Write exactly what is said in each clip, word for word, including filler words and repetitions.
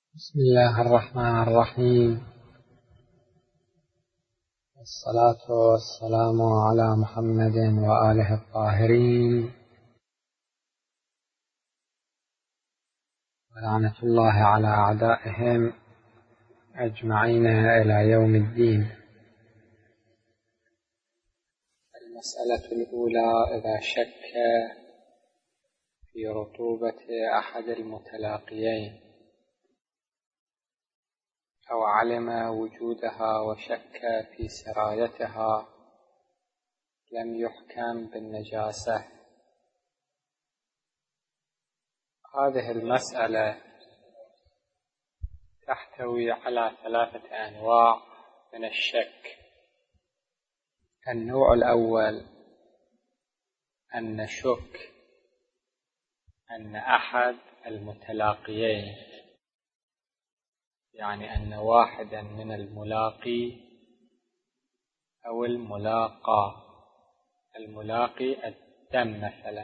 بسم الله الرحمن الرحيم، والصلاة والسلام على محمد وآله الطاهرين، ولعنة الله على أعدائهم أجمعين إلى يوم الدين. المسألة الأولى: إذا شك في رطوبة أحد المتلاقيين أو علم وجودها وشك في سرايتها لم يحكم بالنجاسة. هذه المسألة تحتوي على ثلاثة أنواع من الشك. النوع الأول أن نشك أن أحد المتلاقيين، يعني أن واحدا من الملاقي أو الملاقى، الملاقي الدم مثلا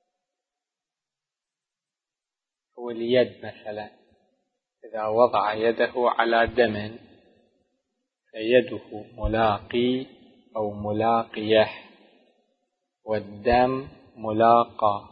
أو اليد مثلا، إذا وضع يده على دم فيده ملاقي أو ملاقية والدم ملاقى.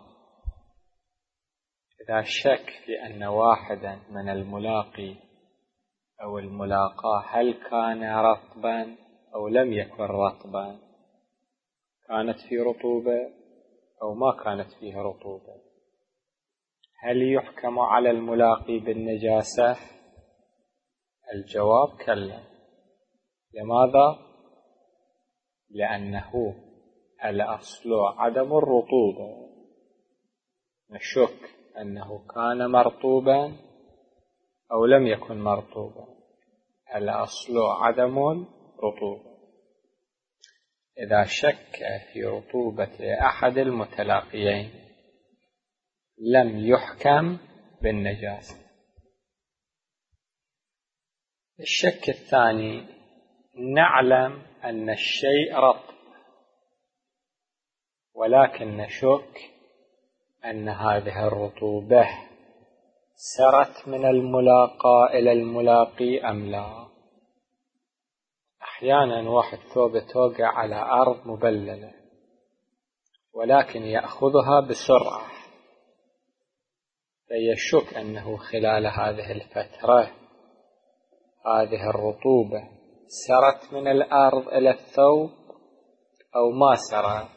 إذا شك في أن واحدا من الملاقي أو الملاقاة هل كان رطبا أو لم يكن رطبا، كانت في رطوبة أو ما كانت فيه رطوبة، هل يحكم على الملاقي بالنجاسة؟ الجواب كلا. لماذا؟ لأنه الأصل عدم الرطوبة. نشك أنه كان مرطوبا أو لم يكن مرطوبا، الأصل عدم الرطوبة. إذا شك في رطوبة أحد المتلاقيين لم يحكم بالنجاسة. الشك الثاني: نعلم أن الشيء رطب ولكن نشك أن هذه الرطوبة سرت من الملاقى إلى الملاقي أم لا. أحيانا واحد ثوبه توقع على أرض مبللة ولكن يأخذها بسرعة، فيشك أنه خلال هذه الفترة هذه الرطوبة سرت من الأرض إلى الثوب أو ما سرت.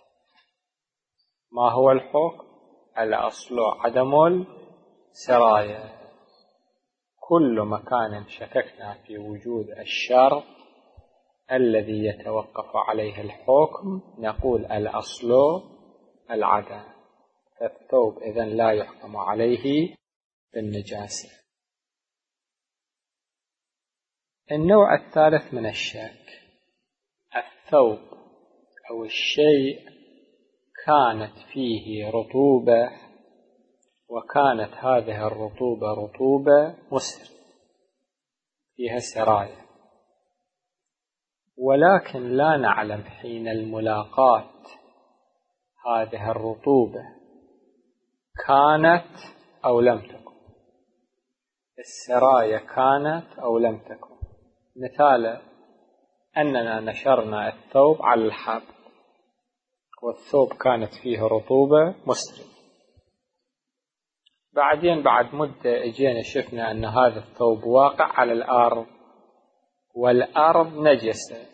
ما هو الحكم؟ الأصل عدم السراية. كل مكان شككنا في وجود الشرط الذي يتوقف عليه الحكم نقول الأصل العدم، فالثوب إذن لا يحكم عليه بالنجاسة. النوع الثالث من الشك: الثوب أو الشيء كانت فيه رطوبة وكانت هذه الرطوبة رطوبة مسر فيها سراية، ولكن لا نعلم حين الملاقاة هذه الرطوبة كانت أو لم تكن، السراية كانت أو لم تكن. مثال: أننا نشرنا الثوب على الحب والثوب كانت فيه رطوبة مسرة، بعدين بعد مدة اجينا شفنا أن هذا الثوب واقع على الأرض والأرض نجسة،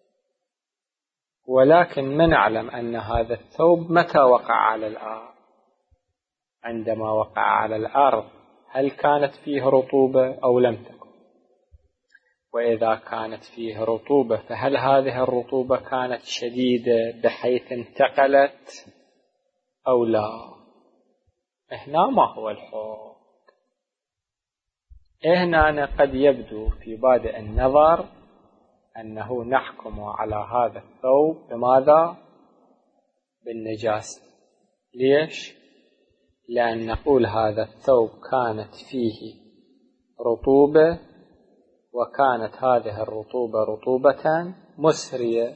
ولكن ما نعلم أن هذا الثوب متى وقع على الأرض. عندما وقع على الأرض هل كانت فيه رطوبة أو لم تكن؟ وإذا كانت فيه رطوبة فهل هذه الرطوبة كانت شديدة بحيث انتقلت أو لا؟ هنا ما هو الحكم؟ هنا قد يبدو في بادئ النظر أنه نحكم على هذا الثوب بماذا؟ بالنجاسة. ليش؟ لأن نقول هذا الثوب كانت فيه رطوبة وكانت هذه الرطوبة رطوبة مسرية.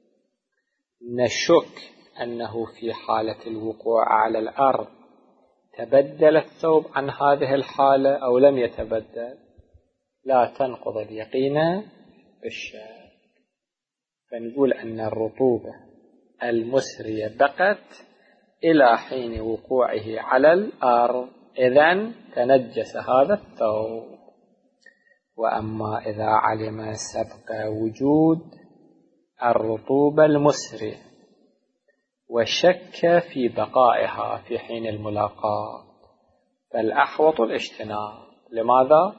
نشك أنه في حالة الوقوع على الأرض تبدل الثوب عن هذه الحالة أو لم يتبدل، لا تنقض اليقين بالشك. فنقول أن الرطوبة المسرية بقت إلى حين وقوعه على الأرض، إذن تنجس هذا الثوب. وأما إذا علم سبق وجود الرطوبة المسرية وشك في بقائها في حين الملاقاة، فالأحوط الاجتناب. لماذا؟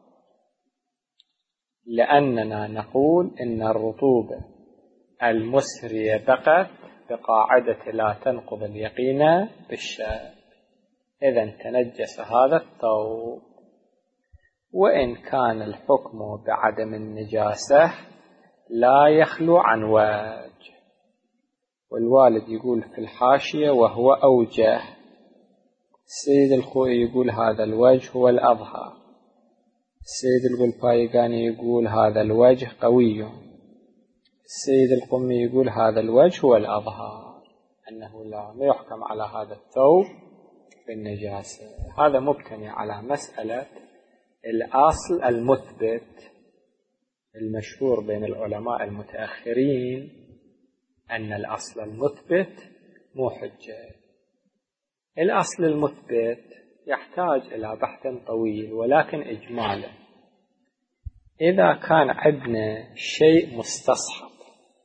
لأننا نقول إن الرطوبة المسرية بقت بقاعدة لا تنقض اليقين بالشك، إذن تنجس هذا الثوب. وإن كان الحكم بعدم النجاسة لا يخلو عن وجه. والوالد يقول في الحاشية وهو أوجه. السيد الخوئي يقول هذا الوجه هو الأظهر. السيد الغلبايقاني يقول هذا الوجه قوي. السيد القمي يقول هذا الوجه هو الأظهر، أنه لا يحكم على هذا الثوب بالنجاسة. هذا مبتني على مسألة الأصل المثبت المشهور بين العلماء المتأخرين، أن الأصل المثبت مو حجة. الأصل المثبت يحتاج إلى بحث طويل، ولكن إجمالا إذا كان عندنا شيء مستصحب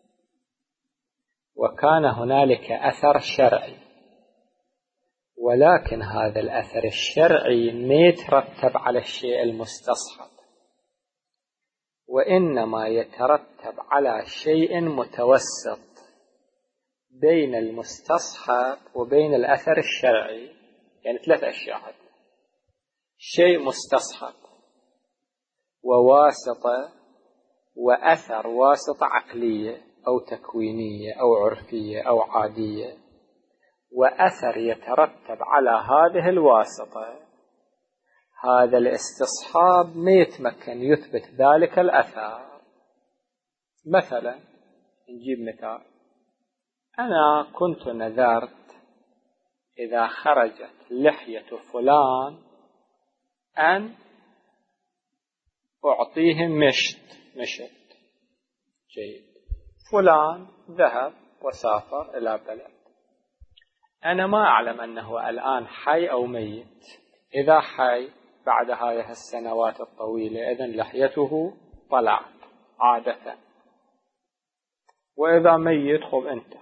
وكان هنالك أثر شرعي، ولكن هذا الأثر الشرعي ما يترتب على الشيء المستصحب، وإنما يترتب على شيء متوسط بين المستصحب وبين الأثر الشرعي. يعني ثلاث أشياء: شيء مستصحب وواسطة وأثر واسطة عقلية أو تكوينية أو عرفية أو عادية، وأثر يترتب على هذه الواسطة. هذا الاستصحاب ما يتمكن يثبت ذلك الأثر. مثلا نجيب مثال: أنا كنت نذرت إذا خرجت لحية فلان أن أعطيه مشط مشط جيد. فلان ذهب وسافر إلى بلد، أنا ما أعلم أنه الآن حي أو ميت. إذا حي بعد هذه السنوات الطويلة إذن لحيته طلعت عادة، وإذا ميت خب انتهى.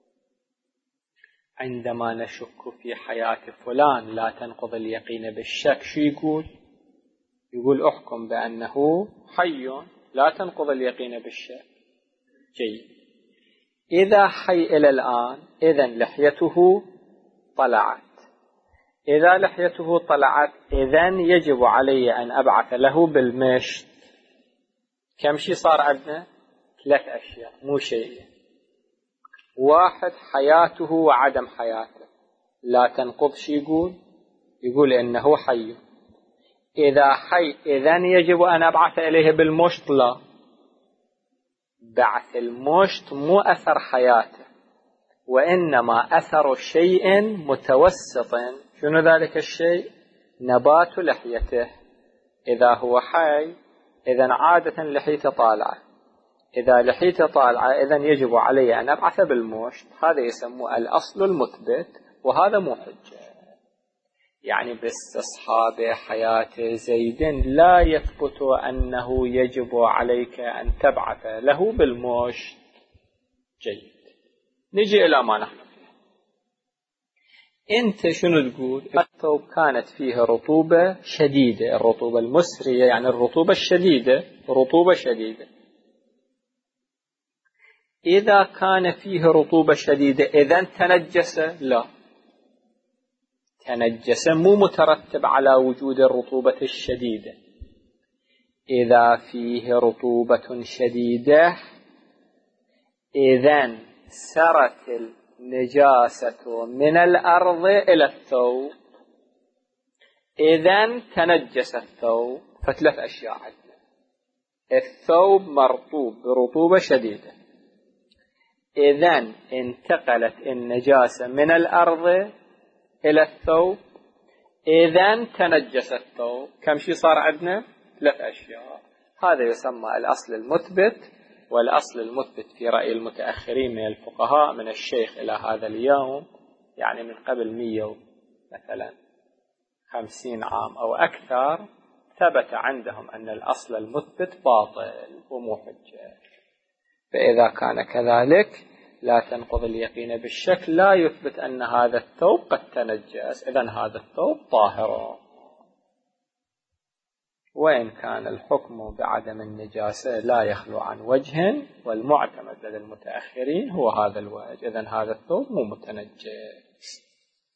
عندما نشك في حياة فلان لا تنقض اليقين بالشك، شو يقول؟ يقول احكم بأنه حي لا تنقض اليقين بالشك. جيد. إذا حي إلى الآن إذن لحيته طلعت. إذا لحيته طلعت إذن يجب علي أن أبعث له بالمشط. كم شيء صار عندنا؟ ثلاث أشياء مو شيء. واحد حياته وعدم حياته لا تنقض. شي يقول؟ يقول إنه حي. إذا حي إذن يجب أن أبعث إليه بالمشط. لا، بعث المشط مو أثر حياته، وإنما أثر شيء متوسط. شنو ذلك الشيء؟ نبات لحيته. إذا هو حي إذن عادة لحيته طالعة. إذا لحيته طالعة إذن يجب علي أن أبعث بالمشط. هذا يسمى الأصل المثبت، وهذا مو حجة. يعني باستصحاب حياة زيد لا يثبت أنه يجب عليك أن تبعث له بالمشط. جيد. نجي إلى ما نحن فيه. أنت شنو تقول؟ الثوب كانت فيه رطوبة شديدة، الرطوبة المسرية يعني الرطوبة الشديدة، رطوبة شديدة. إذا كان فيه رطوبة شديدة إذن تنجس؟ لا، تنجس مو مترتب على وجود الرطوبة الشديدة. إذا فيه رطوبة شديدة إذن سرت النجاسة من الأرض إلى الثوب، إذن تنجس الثوب. فثلاث أشياء عندنا: الثوب مرطوب برطوبة شديدة، إذن انتقلت النجاسة من الأرض إلى الثوب، إذن تنجس الثوب. كم شيء صار عندنا؟ ثلاث أشياء. هذا يسمى الأصل المثبت. والأصل المثبت في رأي المتأخرين من الفقهاء من الشيخ إلى هذا اليوم، يعني من قبل مية مثلا خمسين عام أو أكثر، ثبت عندهم أن الأصل المثبت باطل ومو حجة. فإذا كان كذلك لا تنقض اليقين بالشك، لا يثبت أن هذا الثوب قد تنجس، إذن هذا الثوب طاهر. وإن كان الحكم بعدم النجاسة لا يخلو عن وجه، والمعتمد لدى المتأخرين هو هذا الوجه، إذن هذا الثوب مو متنجس.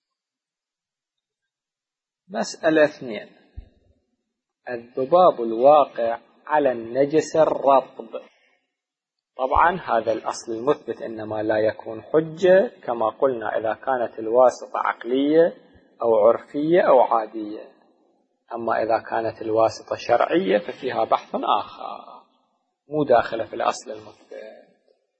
مسألة اثنين: الذباب الواقع على النجس الرطب. طبعا هذا الأصل المثبت إنما لا يكون حجة كما قلنا إذا كانت الواسطة عقلية أو عرفية أو عادية، أما إذا كانت الواسطة شرعية ففيها بحث آخر مو داخلة في الأصل المثبت.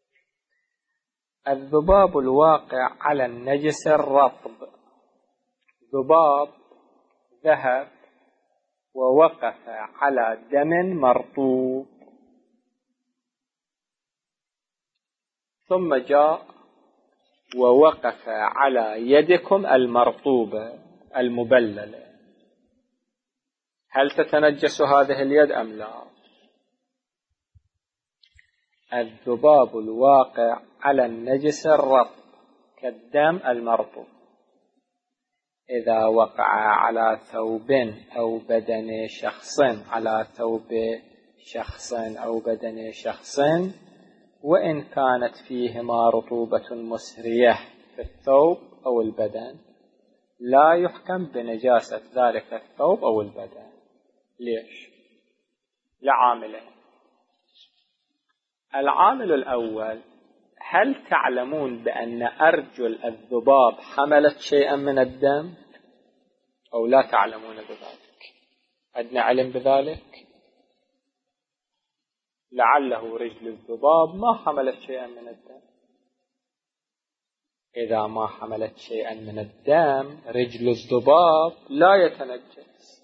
الذباب الواقع على النجس الرطب: ذباب ذهب ووقف على دم مرطوب، ثم جاء ووقف على يدكم المرطوبة المبللة، هل تتنجس هذه اليد أم لا؟ الذباب الواقع على النجس الرطب كالدم المرطوب إذا وقع على ثوب أو بدن شخص على ثوب شخص أو بدن شخص، وإن كانت فيهما رطوبة مسرية في الثوب أو البدن، لا يحكم بنجاسة ذلك الثوب أو البدن. ليش؟ لعاملين. العامل الأول: هل تعلمون بأن أرجل الذباب حملت شيئا من الدم أو لا تعلمون بذلك؟ عندنا علم بذلك؟ لعله رجل الذباب ما حملت شيئا من الدم. إذا ما حملت شيئا من الدم رجل الذباب لا يتنجس،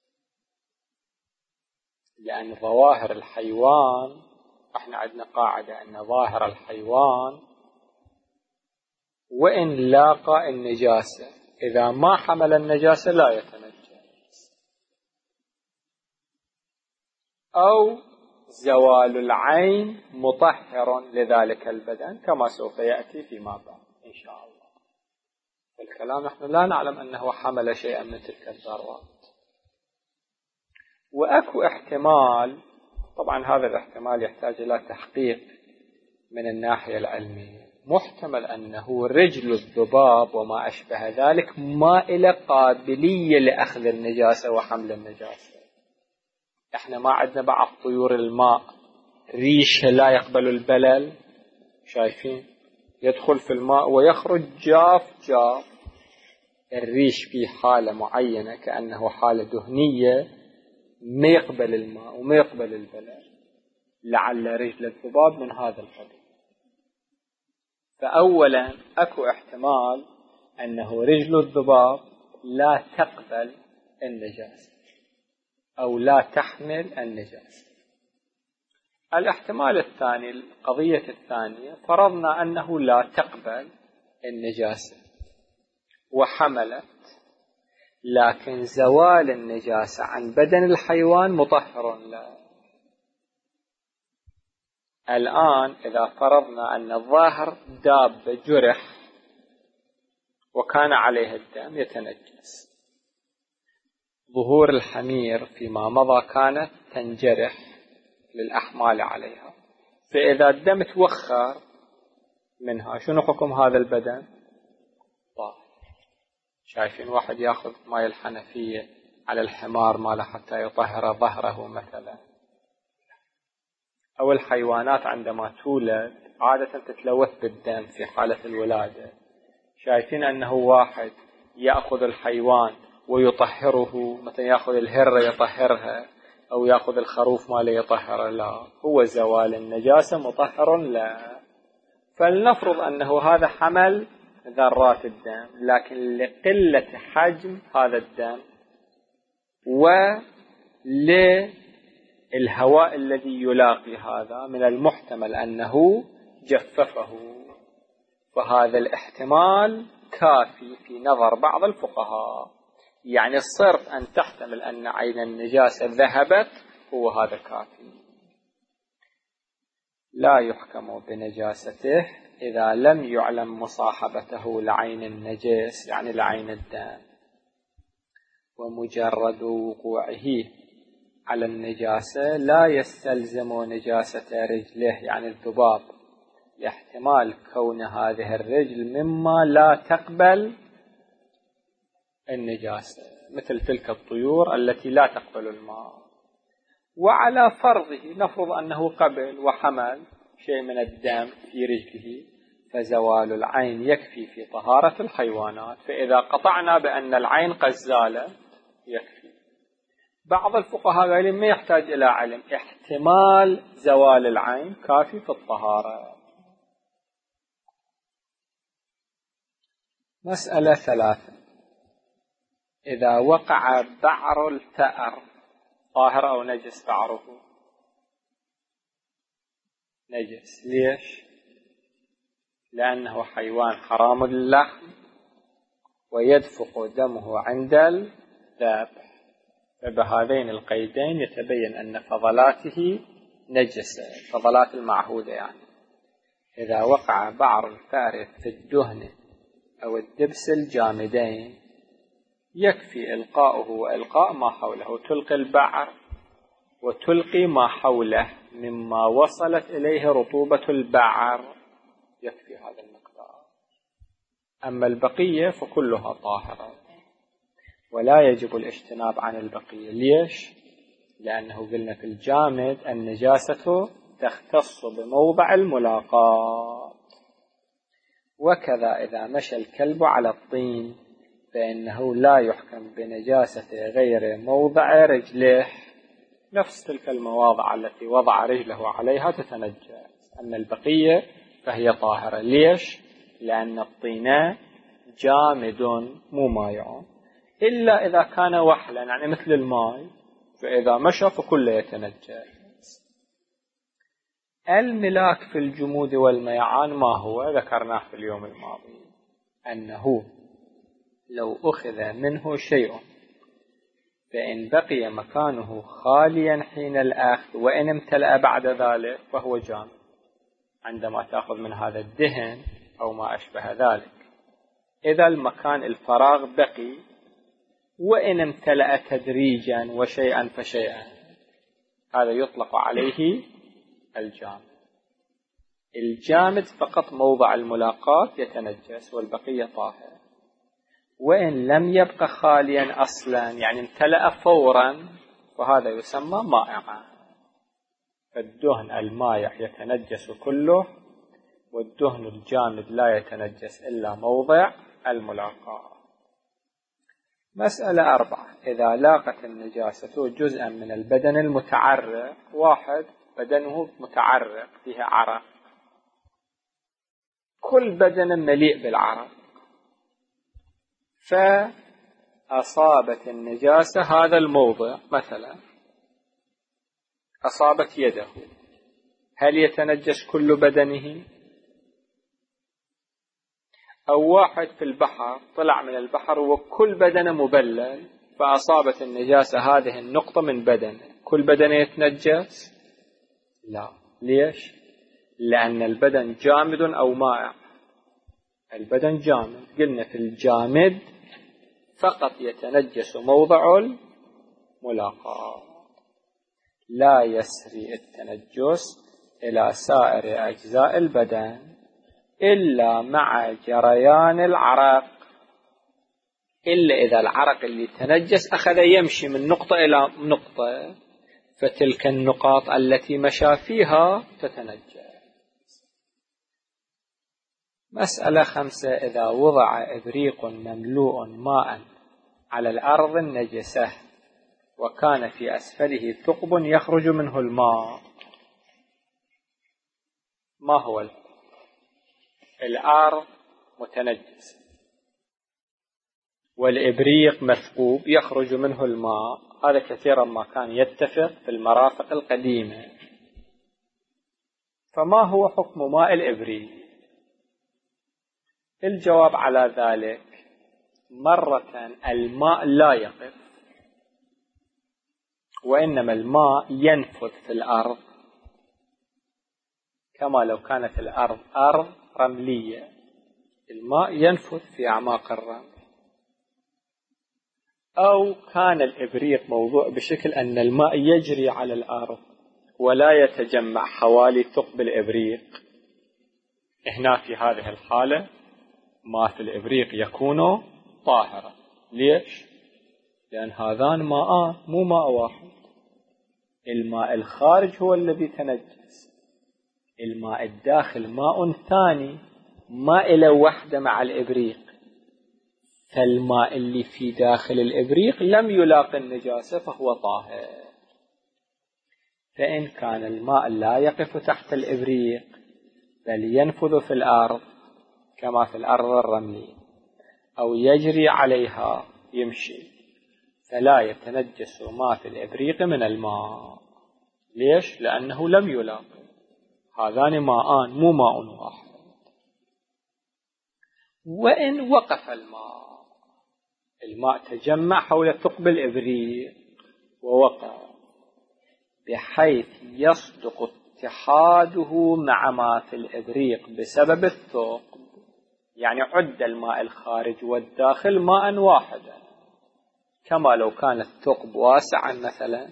لأن ظواهر الحيوان، احنا عندنا قاعدة أن ظاهر الحيوان وإن لاقى النجاسة إذا ما حمل النجاسة لا يتنجس. أو زوال العين مطهر لذلك البدن كما سوف يأتي فيما بعد إن شاء الله. الكلام نحن لا نعلم أنه حمل شيئا من تلك الذرات. وأكو احتمال، طبعا هذا الاحتمال يحتاج إلى تحقيق من الناحية العلمية، محتمل أنه رجل الذباب وما أشبه ذلك ما إلى قابلية لأخذ النجاسة وحمل النجاسة. احنا ما عندنا بعض طيور الماء ريش لا يقبل البلل، شايفين يدخل في الماء ويخرج جاف جاف. الريش في حالة معينة كأنه حالة دهنية ما يقبل الماء وما يقبل البلل، لعل رجل الذباب من هذا القبيل. فأولا أكو احتمال أنه رجل الذباب لا تقبل النجاسة أو لا تحمل النجاسة. الاحتمال الثاني، القضية الثانية، فرضنا أنه لا تقبل النجاسة وحملت، لكن زوال النجاسة عن بدن الحيوان مطهر له. الآن إذا فرضنا أن الظاهر دابة جرح وكان عليه الدم يتنجس. ظهور الحمير فيما مضى كانت تنجرح للأحمال عليها، فإذا الدم توخر منها شنو حكم هذا البدن؟ طاهر. شايفين واحد يأخذ ماء الحنفية على الحمار ماله حتى يطهر ظهره مثلا، أو الحيوانات عندما تولد عادة تتلوث بالدم في حالة الولادة. شايفين أنه واحد يأخذ الحيوان ويطهره، مثلا يأخذ الهرة يطهرها أو يأخذ الخروف ماله يطهر، لا، هو زوال النجاسة مطهر لا. فلنفرض أنه هذا حمل ذرات الدم، لكن لقلة حجم هذا الدم وللهواء الذي يلاقي هذا من المحتمل أنه جففه، فهذا الاحتمال كافي في نظر بعض الفقهاء. يعني صرف أن تحتمل أن عين النجاسة ذهبت هو هذا كافي. لا يحكم بنجاسته إذا لم يعلم مصاحبته لعين النجس، يعني لعين الدم، ومجرد وقوعه على النجاسة لا يستلزم نجاسة رجله، يعني الذباب، لاحتمال كون هذه الرجل مما لا تقبل النجاسة، مثل تلك الطيور التي لا تقبل الماء. وعلى فرضه نفرض أنه قبل وحمل شيء من الدم في رجله، فزوال العين يكفي في طهارة الحيوانات، فإذا قطعنا بأن العين قد زالت يكفي. بعض الفقهاء قالوا ما يحتاج إلى علم، احتمال زوال العين كافي في الطهارة. مسألة ثلاثة: إذا وقع بعر الثأر طاهر أو نجس؟ بعره نجس. ليش؟ لأنه حيوان حرام اللحم ويدفق دمه عند الذبح، فبهذين القيدين يتبين أن فضلاته نجسة، فضلات المعهودة. يعني إذا وقع بعر الثأر في الدهن أو الدبس الجامدين يكفي إلقاؤه وإلقاء ما حوله، تلقي البعر وتلقي ما حوله مما وصلت إليه رطوبة البعر، يكفي هذا المقدار. أما البقية فكلها طاهرة، ولا يجب الاجتناب عن البقية. ليش؟ لأنه قلنا في الجامد النجاسة تختص بموضع الملاقاة. وكذا إذا مشى الكلب على الطين فإنه لا يحكم بنجاسة غير موضع رجله، نفس تلك المواضع التي وضع رجله عليها تتنجس، أما البقية فهي طاهرة. ليش؟ لأن الطين جامد مو مايع، إلا إذا كان وحلا، يعني مثل الماء، فإذا مشى فكله يتنجس. الملاك في الجمود والميعان ما هو؟ ذكرناه في اليوم الماضي، أنه لو أخذ منه شيء فإن بقي مكانه خاليا حين الأخذ وإن امتلأ بعد ذلك فهو جامد. عندما تأخذ من هذا الدهن أو ما أشبه ذلك، إذا المكان الفراغ بقي وإن امتلأ تدريجا وشيئا فشيئا، هذا يطلق عليه الجامد. الجامد فقط موضع الملاقاة يتنجس والبقية طاهر. وإن لم يبقى خاليا أصلا، يعني امتلأ فورا، فهذا يسمى مائعا. فالدهن المائع يتنجس كله، والدهن الجامد لا يتنجس إلا موضع الملاقاة. مسألة أربعة: إذا لاقت النجاسة جزءا من البدن المتعرق، واحد بدنه متعرق فيه عرق، كل بدن مليء بالعرق، فأصابت النجاسة هذا الموضع، مثلا أصابت يده، هل يتنجس كل بدنه؟ أو واحد في البحر طلع من البحر وكل بدنه مبلل، فأصابت النجاسة هذه النقطة من بدنه، كل بدنه يتنجس؟ لا. ليش؟ لأن البدن جامد أو مائع. البدن جامد، قلنا في الجامد فقط يتنجس موضع الملاقاة، لا يسري التنجس إلى سائر أجزاء البدن إلا مع جريان العرق، إلا إذا العرق اللي تنجس أخذ يمشي من نقطة إلى نقطة، فتلك النقاط التي مشى فيها تتنجس. مسألة خمسة: إذا وضع إبريق مملوء ماء على الأرض النجسة وكان في أسفله ثقب يخرج منه الماء، ما هو الحكم؟ الأرض متنجس، والإبريق مثقوب يخرج منه الماء، هذا كثيرا ما كان يتفق في المرافق القديمة. فما هو حكم ماء الإبريق؟ الجواب على ذلك: مرة الماء لا يقف، وإنما الماء ينفذ في الأرض كما لو كانت الأرض أرض رملية، الماء ينفذ في أعماق الرمل. أو كان الإبريق موضوع بشكل أن الماء يجري على الأرض ولا يتجمع حوالي ثقب الإبريق، هنا في هذه الحالة ماء في الإبريق يكون طاهرا. ليش؟ لأن هذان ماءان مو ماء واحد، الماء الخارج هو الذي تنجس، الماء الداخل ماء ثاني ما إلى وحدة مع الإبريق، فالماء اللي في داخل الإبريق لم يلاقي النجاسة فهو طاهر. فإن كان الماء لا يقف تحت الإبريق بل ينفذ في الأرض كما في الأرض الرملية أو يجري عليها يمشي، فلا يتنجس ما في الإبريق من الماء. ليش؟ لأنه لم يلاقي، هذان ماءان مو ماء واحد. وإن وقف الماء، الماء تجمع حول ثقب الإبريق ووقع بحيث يصدق اتحاده مع ما في الإبريق بسبب الثقب، يعني عد الماء الخارج والداخل ماء واحدا، كما لو كان الثقب واسعا مثلا،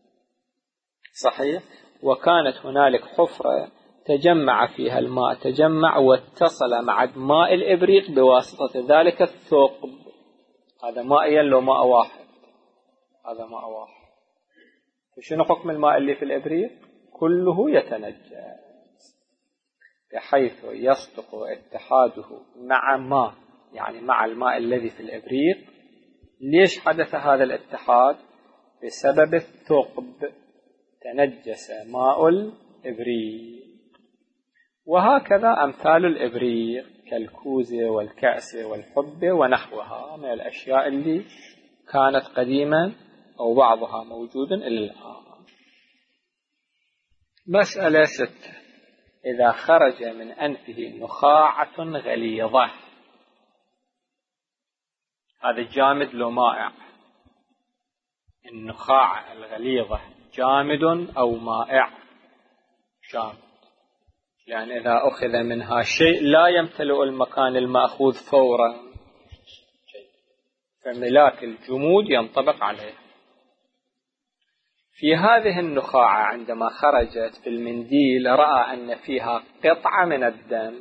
صحيح، وكانت هنالك حفرة تجمع فيها الماء، تجمع واتصل مع ماء الإبريق بواسطة ذلك الثقب، هذا ماء يلو ماء واحد، هذا ماء واحد. فشنو حكم الماء اللي في الإبريق؟ كله يتنجس بحيث يصدق اتحاده مع ماء، يعني مع الماء الذي في الإبريق. ليش حدث هذا الاتحاد؟ بسبب الثقب، تنجس ماء الإبريق. وهكذا أمثال الإبريق كالكوزة والكأس والحبة ونحوها من الأشياء اللي كانت قديما أو بعضها موجودا إلى الآن. مسألة ستة: إذا خرج من أنفه نخاعة غليظة، هذا جامد لو مائع، النخاعة الغليظة جامد أو مائع؟ جامد، يعني إذا أخذ منها شيء لا يمتلئ المكان المأخوذ فورا، فملاك الجمود ينطبق عليه. في هذه النخاعة عندما خرجت في المنديل رأى أن فيها قطعة من الدم،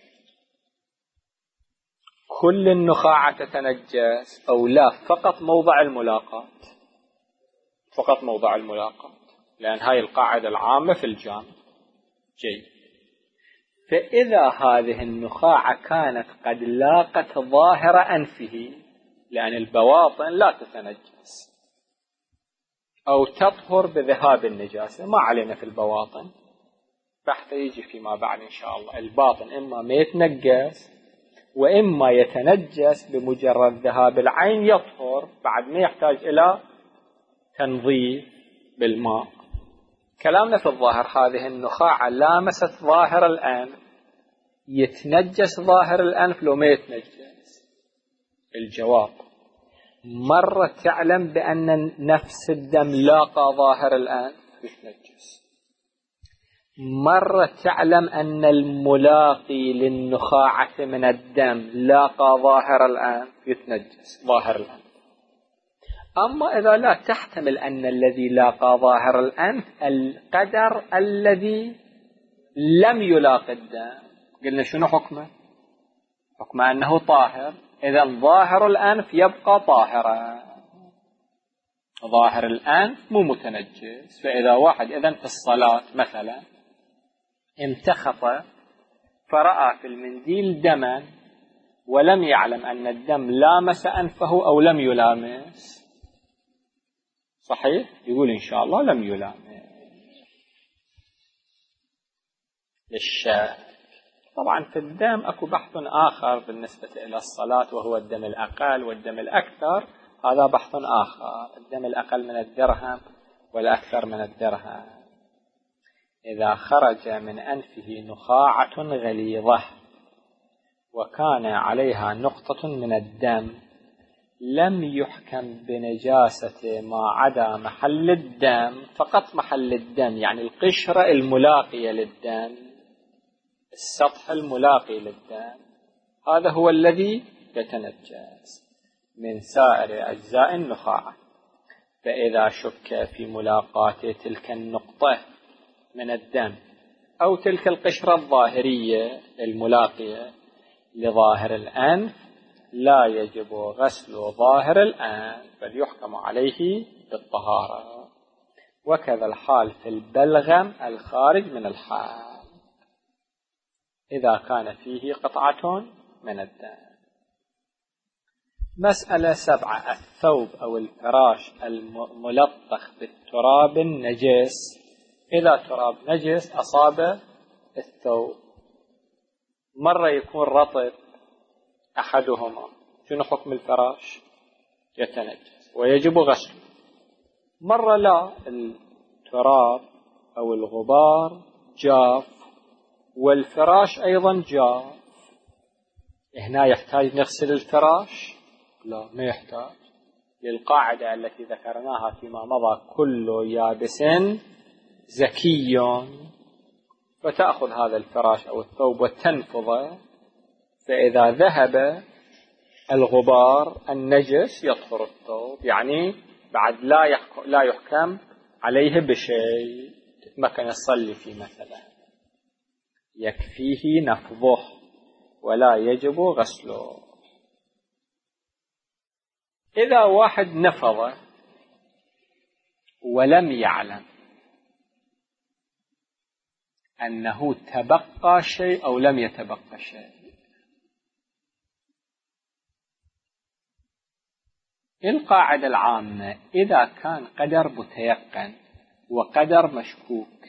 كل النخاعة تتنجس أو لا فقط موضع الملاقاة؟ فقط موضع الملاقاة، لأن هاي القاعدة العامة في الجامع. جيد. فإذا هذه النخاعة كانت قد لاقت ظاهر أنفه، لأن البواطن لا تتنجس أو تطهر بذهاب النجاسة، ما علينا في البواطن، بحث يجي فيما بعد إن شاء الله. الباطن إما ما يتنجس وإما يتنجس بمجرد ذهاب العين، يطهر بعد ما يحتاج إلى تنظيف بالماء. كلامنا في الظاهر، هذه النخاعة لامست ظاهر الأنف، يتنجس ظاهر الأنف لو ما يتنجس؟ الجواب: مرة تعلم بأن نفس الدم لاقى ظاهر الأنف يتنجس، مرة تعلم أن الملاقي للنخاعة من الدم لاقى ظاهر الأنف يتنجس ظاهر الأنف. أما إذا لا تحتمل أن الذي لاقى ظاهر الأنف القدر الذي لم يلاقي الدم، قلنا شنو حكمه؟ حكم أنه طاهر، إذا ظاهر الأنف يبقى طاهرا، ظاهر الأنف مو متنجس. فإذا واحد إذن في الصلاة مثلا امتخط فرأى في المنديل دما ولم يعلم أن الدم لامس أنفه أو لم يلامس، صحيح؟ يقول إن شاء الله لم يلامس للشاك. طبعا في الدم أكو بحث آخر بالنسبة إلى الصلاة، وهو الدم الأقل والدم الأكثر. هذا بحث آخر. الدم الأقل من الدرهم والأكثر من الدرهم. إذا خرج من أنفه نخاعة غليظة وكان عليها نقطة من الدم لم يحكم بنجاسة ما عدا محل الدم، فقط محل الدم، يعني القشرة الملاقية للدم، السطح الملاقي للدم، هذا هو الذي يتنجس من سائر أجزاء النخاع. فإذا شك في ملاقاة تلك النقطة من الدم أو تلك القشرة الظاهرية الملاقية لظاهر الأنف لا يجب غسل ظاهر الأنف، بل يحكم عليه بالطهارة. وكذا الحال في البلغم الخارج من الحال إذا كان فيه قطعة من الدم. مسألة سبعة: الثوب أو الفراش الملطخ بالتراب النجس. إذا تراب نجس أصاب الثوب، مرة يكون رطب أحدهما، شنو حكم الفراش؟ يتنجس ويجب غسله. مرة لا، التراب أو الغبار جاف والفراش أيضا جاف، هنا يحتاج نغسل الفراش؟ لا، ما يحتاج، للقاعدة التي ذكرناها فيما مضى: كل يابس زكي. فتأخذ هذا الفراش أو الثوب وتنفضه، فإذا ذهب الغبار النجس يطهر الثوب، يعني بعد لا يحكم, لا يحكم عليه بشيء. ما كان يصلي فيه مثلا، يكفيه نفضه ولا يجب غسله. إذا واحد نفض ولم يعلم أنه تبقى شيء أو لم يتبقى شيء، القاعدة العامة: إذا كان قدر متيقن وقدر مشكوك،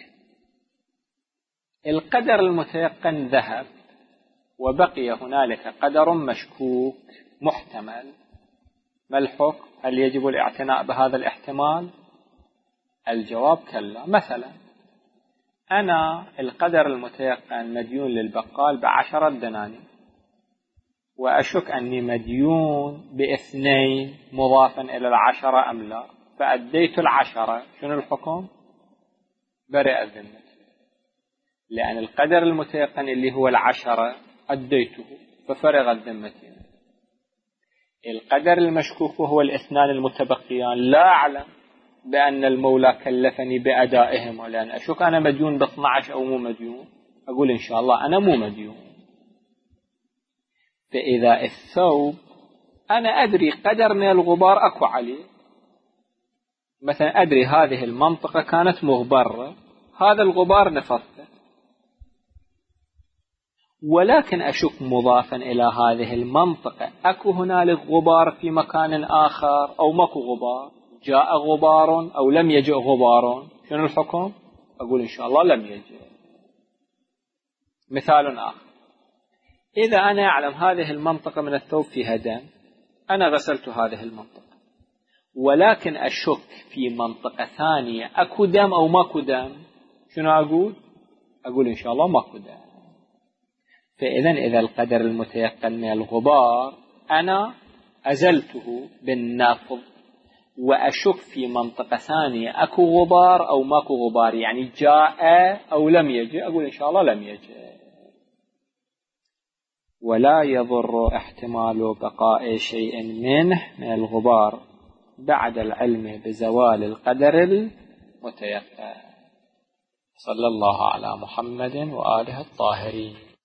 القدر المتيقن ذهب وبقي هنالك قدر مشكوك محتمل، ما الحكم؟ هل يجب الاعتناء بهذا الاحتمال؟ الجواب كلا. مثلا أنا القدر المتيقن مديون للبقال بعشرة دنانير، وأشك أني مديون باثنين مضافا إلى العشرة أم لا، فأديت العشرة، شنو الحكم؟ برئ الذمة، لأن القدر المتيقن اللي هو العشرة أديته ففرغت ذمتي. القدر المشكوك وهو الاثنان المتبقيان لا أعلم بأن المولى كلفني بأدائهم، ولأن أشك أنا مديون باثنى عشر أو مو مديون، أقول إن شاء الله أنا مو مديون. فإذا الثوب أنا أدري قدر من الغبار أكو عليه، مثلا أدري هذه المنطقة كانت مغبرة، هذا الغبار نفضته، ولكن أشك مضافا إلى هذه المنطقة أكو هنالك غبار في مكان آخر أو ماكو غبار، جاء غبار أو لم يجئ غبار، شنو الحكم؟ أقول إن شاء الله لم يجئ. مثال آخر: إذا أنا أعلم هذه المنطقة من الثوب فيها دم، أنا غسلت هذه المنطقة، ولكن أشك في منطقة ثانية أكو دم أو ماكو دم، شنو أقول؟ أقول إن شاء الله ماكو دم. فإذا إذا القدر المتيقن من الغبار أنا أزلته بالنفض، وأشك في منطقة ثانية أكو غبار أو ماكو غبار، يعني جاء أو لم يجي، أقول إن شاء الله لم يجي. ولا يضر احتمال بقاء شيء منه من الغبار بعد العلم بزوال القدر المتيقن. صلى الله على محمد وآله الطاهرين.